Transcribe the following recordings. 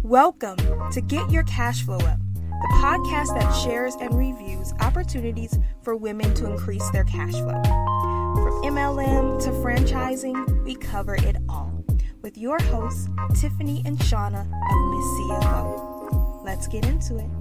Welcome to Get Your Cash Flow Up, the podcast that shares and reviews opportunities for women to increase their cash flow. From MLM to franchising, we cover it all. With your hosts, Tiffany and Shauna of Miss CFO. Let's get into it.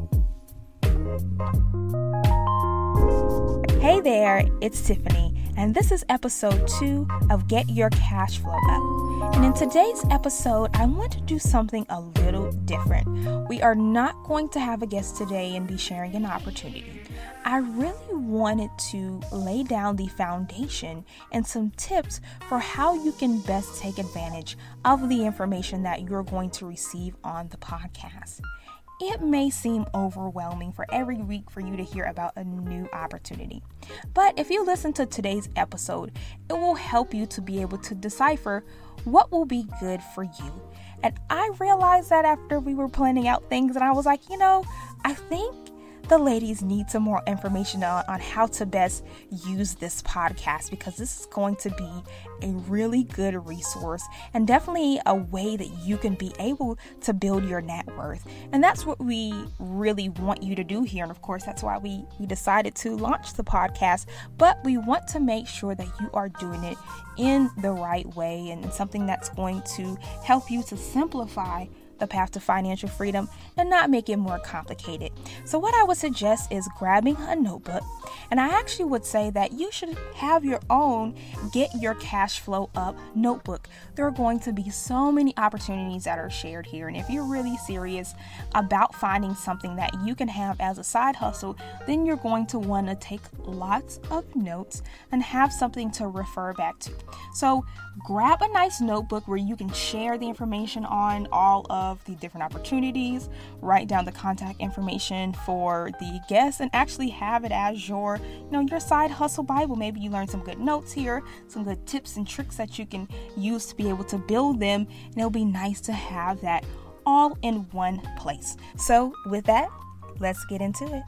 Hey there, it's Tiffany, and this is episode 2 of Get Your Cash Flow Up. And in today's episode, I want to do something a little different. We are not going to have a guest today and be sharing an opportunity. I really wanted to lay down the foundation and some tips for how you can best take advantage of the information that you're going to receive on the podcast. It may seem overwhelming for every week for you to hear about a new opportunity. But if you listen to today's episode, it will help you to be able to decipher what will be good for you. And I realized that after we were planning out things, and I was like, I think the ladies need some more information on how to best use this podcast, because this is going to be a really good resource and definitely a way that you can be able to build your net worth. And that's what we really want you to do here. And of course, that's why we decided to launch the podcast. But we want to make sure that you are doing it in the right way and something that's going to help you to simplify the path to financial freedom and not make it more complicated. So what I would suggest is grabbing a notebook, and I actually would say that you should have your own Get Your Cash Flow Up notebook. There are going to be so many opportunities that are shared here, and if you're really serious about finding something that you can have as a side hustle, then you're going to want to take lots of notes and have something to refer back to. So grab a nice notebook where you can share the information on all of the different opportunities, write down the contact information for the guests, and actually have it as your side hustle Bible. Maybe you learn some good notes here, some good tips and tricks that you can use to be able to build them, and it'll be nice to have that all in one place. So with that, let's get into it.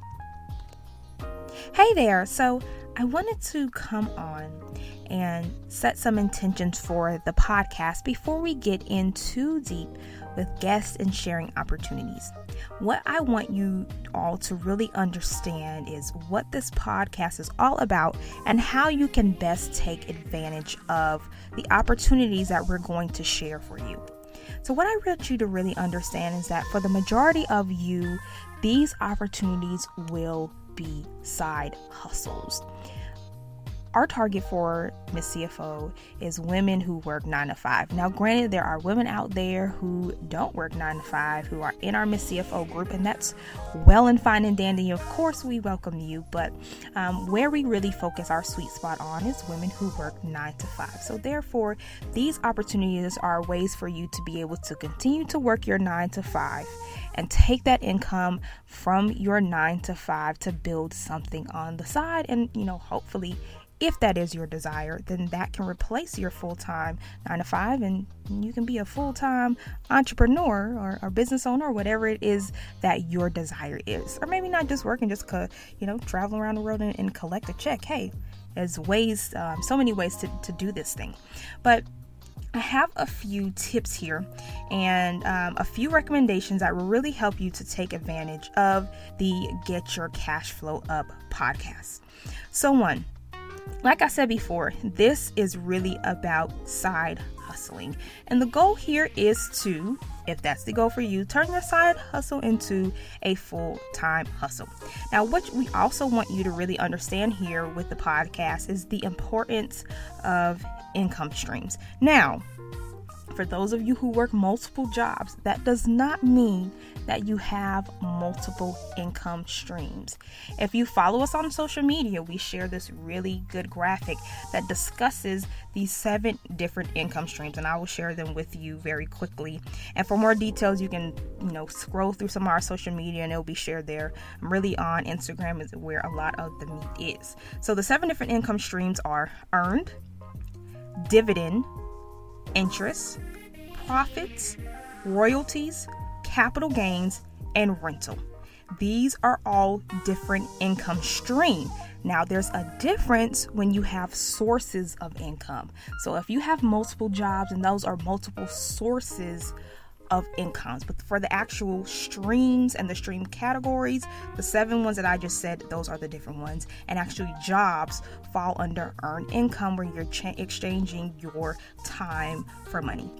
Hey there. So I wanted to come on and set some intentions for the podcast before we get in too deep with guests and sharing opportunities. What I want you all to really understand is what this podcast is all about and how you can best take advantage of the opportunities that we're going to share for you. So what I want you to really understand is that for the majority of you, these opportunities will be side hustles. Our target for Miss CFO is women who work 9 to 5. Now, granted, there are women out there who don't work 9 to 5, who are in our Miss CFO group, and that's well and fine and dandy. Of course, we welcome you, but where we really focus our sweet spot on is women who work 9 to 5. So therefore, these opportunities are ways for you to be able to continue to work your 9 to 5 and take that income from your 9 to 5 to build something on the side. And, hopefully, if that is your desire, then that can replace your full-time 9 to 5, and you can be a full-time entrepreneur or business owner or whatever it is that your desire is. Or maybe not just working, just traveling around the world and collect a check. Hey, there's ways, so many ways to do this thing. But I have a few tips here and a few recommendations that will really help you to take advantage of the Get Your Cash Flow Up podcast. So one, like I said before, this is really about side hustling. And the goal here is to, if that's the goal for you, turn your side hustle into a full-time hustle. Now, what we also want you to really understand here with the podcast is the importance of income streams. Now, for those of you who work multiple jobs, that does not mean that you have multiple income streams. If you follow us on social media, we share this really good graphic that discusses these 7 different income streams, and I will share them with you very quickly. And for more details, you can, scroll through some of our social media and it'll be shared there. I'm really on Instagram is where a lot of the meat is. So the 7 different income streams are earned, dividend, interest, profits, royalties, capital gains, and rental. These are all different income streams. Now, there's a difference when you have sources of income. So if you have multiple jobs and those are multiple sources of incomes. But for the actual streams and the stream categories, the 7 ones that I just said, those are the different ones. And actually jobs fall under earned income, where you're exchanging your time for money.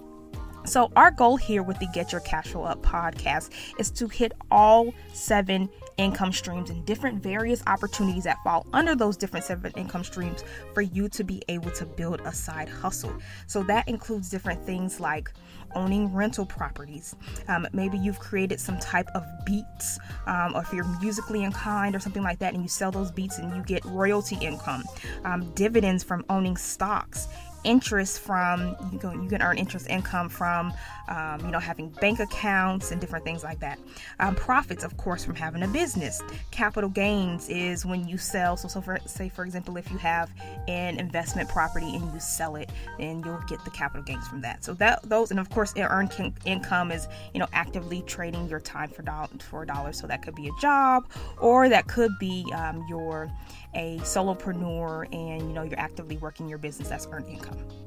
So our goal here with the Get Your Cash Flow Up podcast is to hit all 7 income streams and different various opportunities that fall under those different 7 income streams for you to be able to build a side hustle. So that includes different things like owning rental properties. Maybe you've created some type of beats, or if you're musically inclined or something like that, and you sell those beats and you get royalty income, dividends from owning stocks, interest from, you can earn interest income from, having bank accounts and different things like that. Profits, of course, from having a business. Capital gains is when you sell. So for example, if you have an investment property and you sell it, then you'll get the capital gains from that. So those, and of course, earned income is, actively trading your time for dollars. So that could be a job, or that could be you're a solopreneur and you're actively working your business. That's earned income.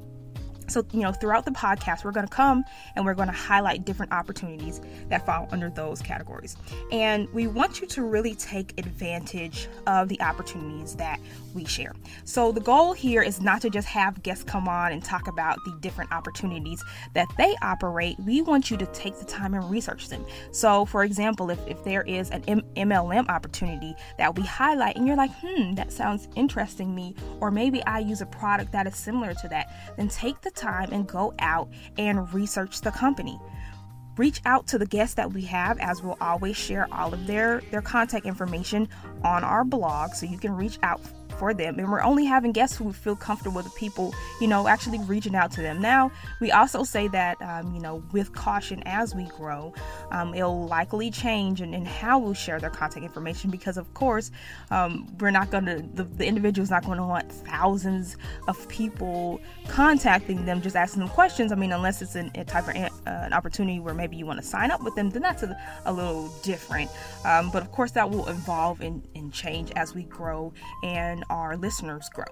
So, throughout the podcast, we're going to come and we're going to highlight different opportunities that fall under those categories. And we want you to really take advantage of the opportunities that we share. So the goal here is not to just have guests come on and talk about the different opportunities that they operate. We want you to take the time and research them. So, for example, if there is an MLM opportunity that we highlight and you're like, that sounds interesting to me, or maybe I use a product that is similar to that, then take the time and go out and research the company. Reach out to the guests that we have, as we'll always share all of their contact information on our blog, so you can reach out for them. And we're only having guests who feel comfortable with people, actually reaching out to them. Now, we also say that, with caution as we grow, it'll likely change in how we'll share their contact information, because of course, we're not going to, the individual's not going to want thousands of people contacting them, just asking them questions. Unless it's a type of an opportunity where maybe you want to sign up with them, then that's a little different. But of course, that will evolve and change as we grow and our listeners grow.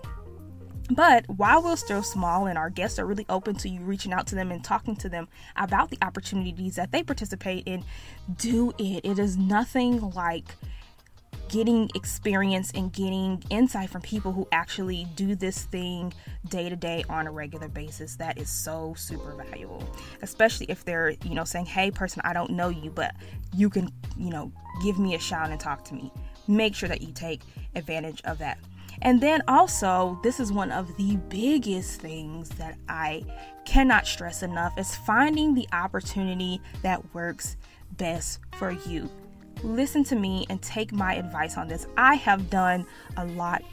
But while we're still small and our guests are really open to you reaching out to them and talking to them about the opportunities that they participate in, do it. It is nothing like getting experience and getting insight from people who actually do this thing day to day on a regular basis. That is so super valuable, especially if they're, saying, hey, person, I don't know you, but you can, give me a shout and talk to me. Make sure that you take advantage of that. And then also, this is one of the biggest things that I cannot stress enough, is finding the opportunity that works best for you. Listen to me and take my advice on this. I have done a lot.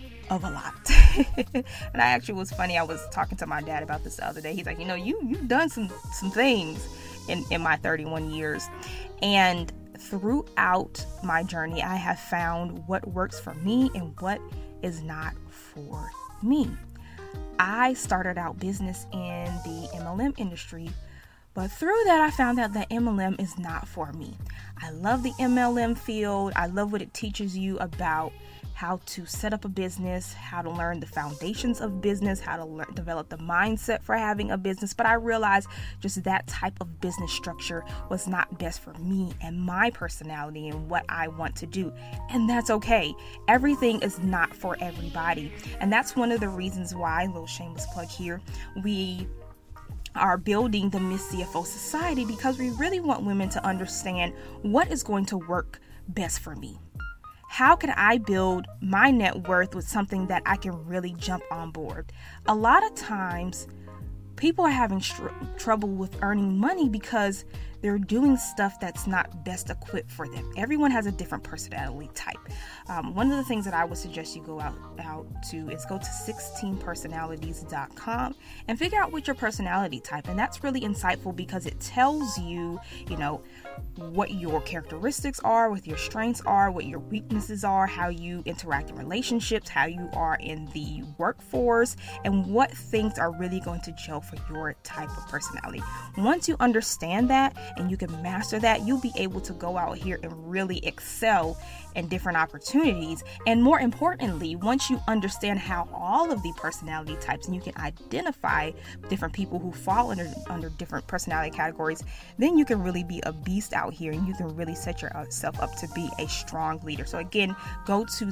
And I actually was funny. I was talking to my dad about this the other day. He's like, you've done some things in my 31 years. And throughout my journey, I have found what works for me and what is not for me. I started out business in the MLM industry, but through that, I found out that MLM is not for me. I love the MLM field. I love what it teaches you about how to set up a business, how to learn the foundations of business, how to develop the mindset for having a business. But I realized just that type of business structure was not best for me and my personality and what I want to do. And that's okay. Everything is not for everybody. And that's one of the reasons why, little shameless plug here, we are building the Miss CFO Society, because we really want women to understand what is going to work best for me. How can I build my net worth with something that I can really jump on board? A lot of times, people are having trouble with earning money because they're doing stuff that's not best equipped for them. Everyone has a different personality type. One of the things that I would suggest you go out to is go to 16personalities.com and figure out what your personality type. And that's really insightful because it tells you, what your characteristics are, what your strengths are, what your weaknesses are, how you interact in relationships, how you are in the workforce, and what things are really going to gel for your type of personality. Once you understand that and you can master that, you'll be able to go out here and really excel in different opportunities. And more importantly, once you understand how all of the personality types, and you can identify different people who fall under different personality categories, then you can really be a beast out here, and you can really set yourself up to be a strong leader. So again, go to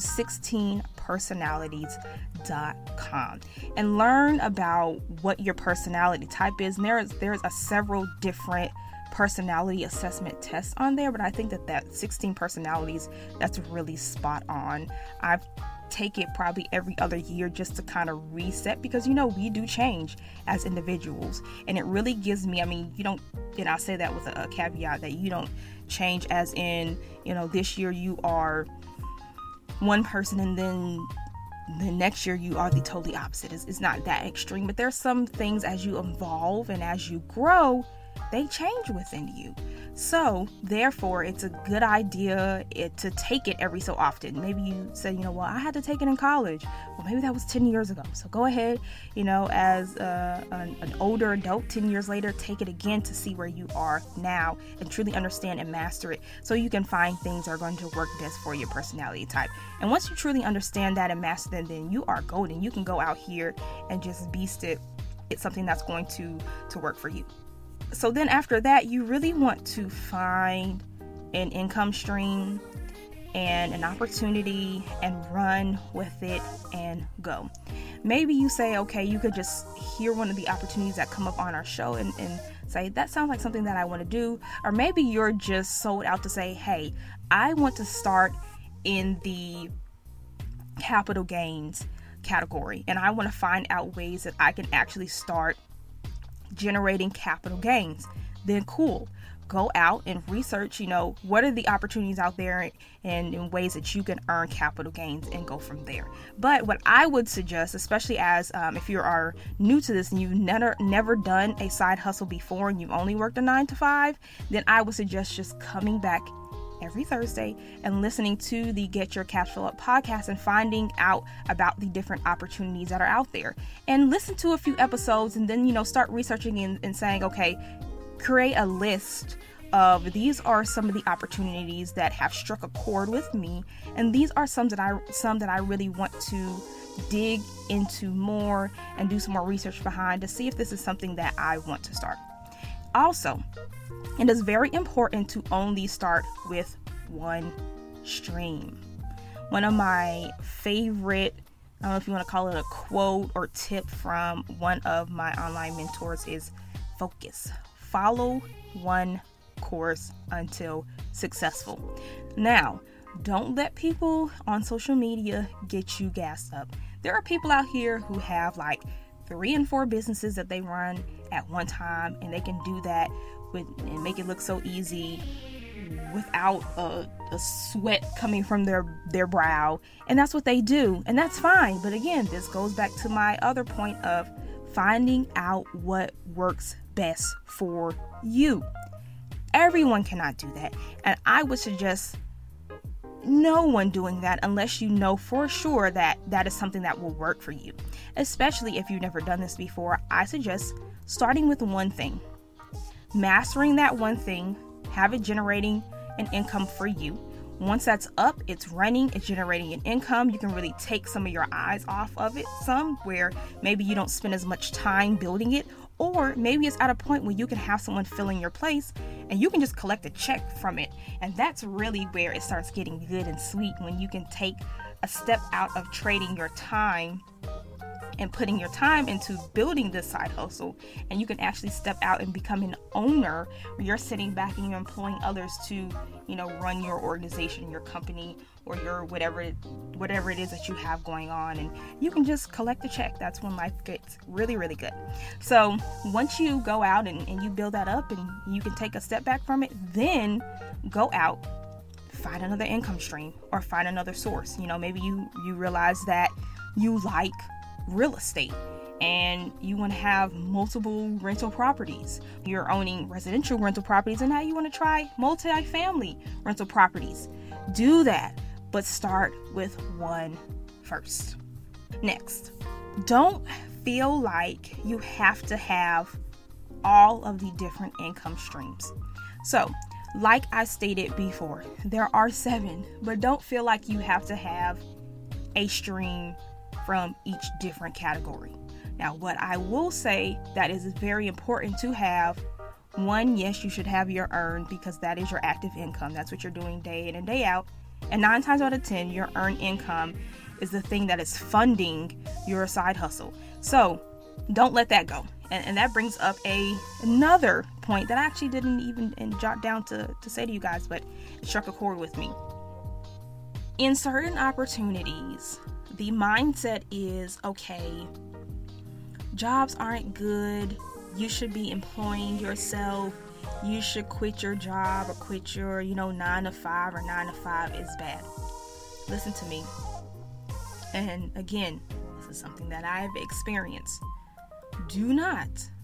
16personalities.com and learn about what your personality type is. And there's several different personality assessment tests on there, but I think that 16 personalities, that's really spot on. I've take it probably every other year just to kind of reset, because we do change as individuals, and it really gives me, you don't, and I say that with a caveat that you don't change as in, this year you are one person and then the next year you are the totally opposite. It's not that extreme, but there's some things as you evolve and as you grow, they change within you. So therefore, it's a good idea to take it every so often. Maybe you say, well, I had to take it in college. Well, maybe that was 10 years ago. So go ahead, as an older adult, 10 years later, take it again to see where you are now and truly understand and master it, so you can find things that are going to work best for your personality type. And once you truly understand that and master them, then you are golden. You can go out here and just beast it. It's something that's going to work for you. So then after that, you really want to find an income stream and an opportunity and run with it and go. Maybe you say, okay, you could just hear one of the opportunities that come up on our show and say, that sounds like something that I want to do. Or maybe you're just sold out to say, hey, I want to start in the capital gains category, and I want to find out ways that I can actually start generating capital gains. Then cool, go out and research, what are the opportunities out there and in ways that you can earn capital gains, and go from there. But what I would suggest, especially as if you are new to this and you've never done a side hustle before and you've only worked a 9-to-5, then I would suggest just coming back every Thursday and listening to the Get Your Cash Flow Up podcast and finding out about the different opportunities that are out there. And listen to a few episodes and then, start researching and saying, okay, create a list of these are some of the opportunities that have struck a chord with me, and these are some that I really want to dig into more and do some more research behind to see if this is something that I want to start. Also, it is very important to only start with one stream. One of my favorite, I don't know if you want to call it a quote or tip from one of my online mentors is focus. Follow one course until successful. Now, don't let people on social media get you gassed up. There are people out here who have like 3 and 4 businesses that they run at one time, and they can do that and make it look so easy without a sweat coming from their brow. And that's what they do, and that's fine. But again, this goes back to my other point of finding out what works best for you. Everyone cannot do that, and I would suggest no one doing that unless you know for sure that that is something that will work for you. Especially if you've never done this before, I suggest starting with one thing, mastering that one thing, have it generating an income for you. Once that's up, it's running, it's generating an income, you can really take some of your eyes off of it, some where maybe you don't spend as much time building it, or maybe it's at a point where you can have someone fill in your place and you can just collect a check from it. And that's really where it starts getting good and sweet, when you can take a step out of trading your time and putting your time into building this side hustle, and you can actually step out and become an owner where you're sitting back and you're employing others to, run your organization, your company, or your whatever it is that you have going on, and you can just collect the check. That's when life gets really, really good. So once you go out and you build that up and you can take a step back from it, then go out, find another income stream or find another source. Maybe you realize that you like real estate and you want to have multiple rental properties. You're owning residential rental properties, and now you want to try multi-family rental properties. Do that, but start with one first. Next, don't feel like you have to have all of the different income streams. So, like I stated before, there are 7, but don't feel like you have to have a stream from each different category. Now, what I will say that is very important to have, one, yes, you should have your earned, because that is your active income. That's what you're doing day in and day out. And 9 times out of 10, your earned income is the thing that is funding your side hustle. So don't let that go. And that brings up another point that I actually didn't even jot down to say to you guys, but it struck a chord with me. In certain opportunities, the mindset is, okay, jobs aren't good. You should be employing yourself. You should quit your job or quit your, 9 to 5, or 9 to 5 is bad. Listen to me. And again, this is something that I've experienced. Do not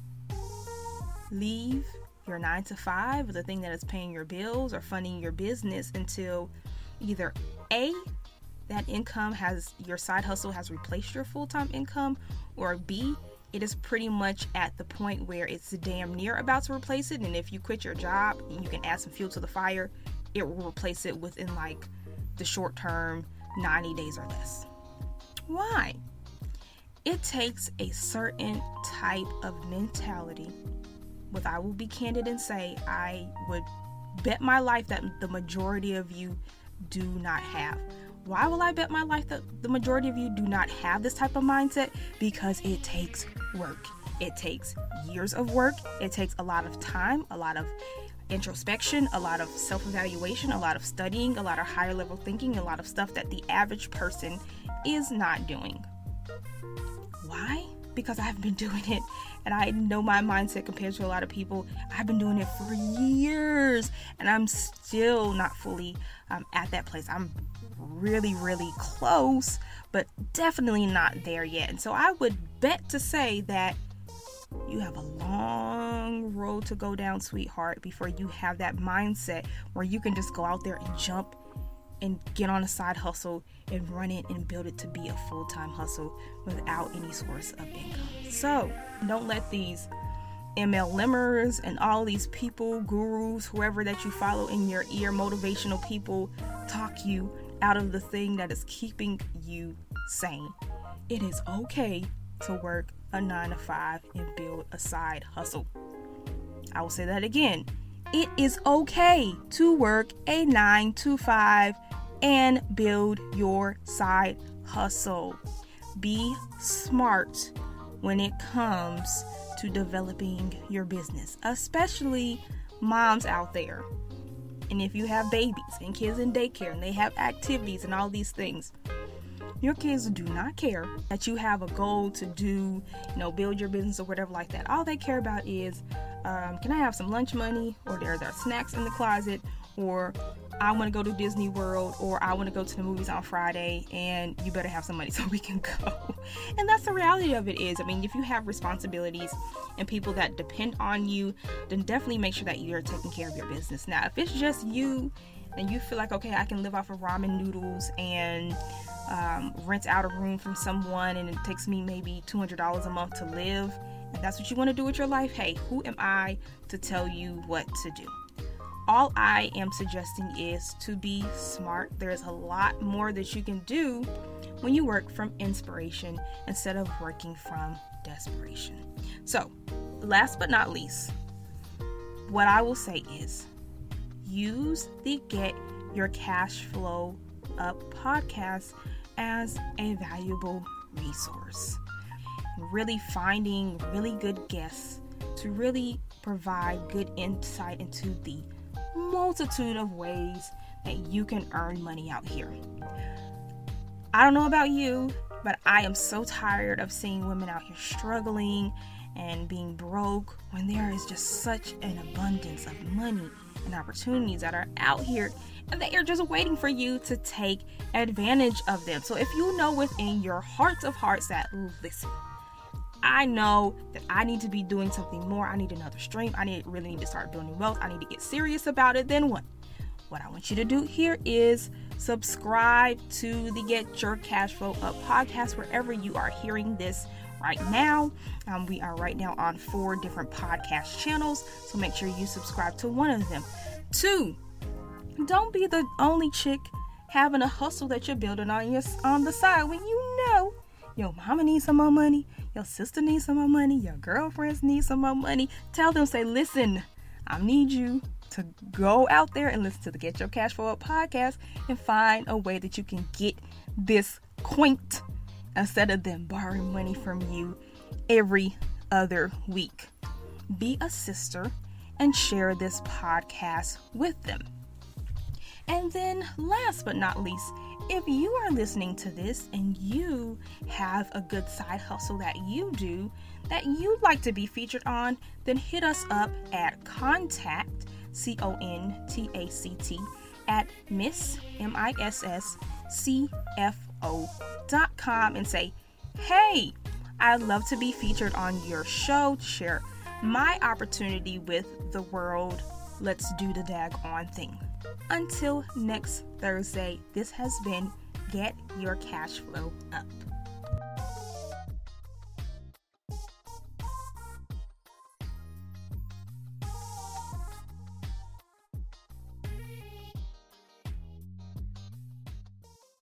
leave your 9 to 5, or the thing that is paying your bills or funding your business, until either A, that income your side hustle has replaced your full-time income, or B, it is pretty much at the point where it's damn near about to replace it. And if you quit your job and you can add some fuel to the fire, it will replace it within like the short term, 90 days or less. Why? It takes a certain type of mentality, which I will be candid and say I would bet my life that the majority of you do not have. Why will I bet my life that the majority of you do not have this type of mindset? Because it takes work. It takes years of work. It takes a lot of time, a lot of introspection, a lot of self-evaluation, a lot of studying, a lot of higher level thinking, a lot of stuff that the average person is not doing. Why? Because I've been doing it, and I know my mindset compared to a lot of people. I've been doing it for years, and I'm still not fully at that place. I'm really, really close, but definitely not there yet. And so I would bet to say that you have a long road to go down, sweetheart, before you have that mindset where you can just go out there and jump and get on a side hustle and run it and build it to be a full-time hustle without any source of income. So don't let these MLMers and all these people, gurus, whoever that you follow in your ear, motivational people, talk you out of the thing that is keeping you sane. It is okay to work a 9 to 5 and build a side hustle. I will say that again. It is okay to work a 9 to 5 and build your side hustle. Be smart when it comes to developing your business, especially moms out there. And if you have babies and kids in daycare and they have activities and all these things, your kids do not care that you have a goal to do, build your business or whatever like that. All they care about is, can I have some lunch money, or there are snacks in the closet, or I want to go to Disney World, or I want to go to the movies on Friday, and you better have some money so we can go. And that's the reality of it is, if you have responsibilities and people that depend on you, then definitely make sure that you're taking care of your business. Now, if it's just you and you feel like, okay, I can live off of ramen noodles and rent out a room from someone, and it takes me maybe $200 a month to live, and that's what you want to do with your life, hey, who am I to tell you what to do? All I am suggesting is to be smart. There's a lot more that you can do when you work from inspiration instead of working from desperation. So, last but not least, what I will say is use the Get Your Cash Flow Up podcast as a valuable resource. Really finding really good guests to really provide good insight into the multitude of ways that you can earn money out here. I don't know about you, but I am so tired of seeing women out here struggling and being broke when there is just such an abundance of money and opportunities that are out here, and they are just waiting for you to take advantage of them. So if you know within your hearts of hearts that, listen, I know that I need to be doing something more. I need another stream. I really need to start building wealth. I need to get serious about it. Then what? What I want you to do here is subscribe to the Get Your Cash Flow Up podcast wherever you are hearing this right now. We are right now on 4 different podcast channels, so make sure you subscribe to one of them. 2, don't be the only chick having a hustle that you're building on the side when you know your mama needs some more money, your sister needs some more money, your girlfriends need some more money. Tell them, say, listen, I need you to go out there and listen to the Get Your Cash Flow Up podcast and find a way that you can get this quaint instead of them borrowing money from you every other week. Be a sister and share this podcast with them. And then last but not least, if you are listening to this and you have a good side hustle that you do that you'd like to be featured on, then hit us up at contact, CONTACT, at misscfo.com and say, hey, I'd love to be featured on your show to share my opportunity with the world. Let's do the daggone thing. Until next Thursday, this has been Get Your Cash Flow Up.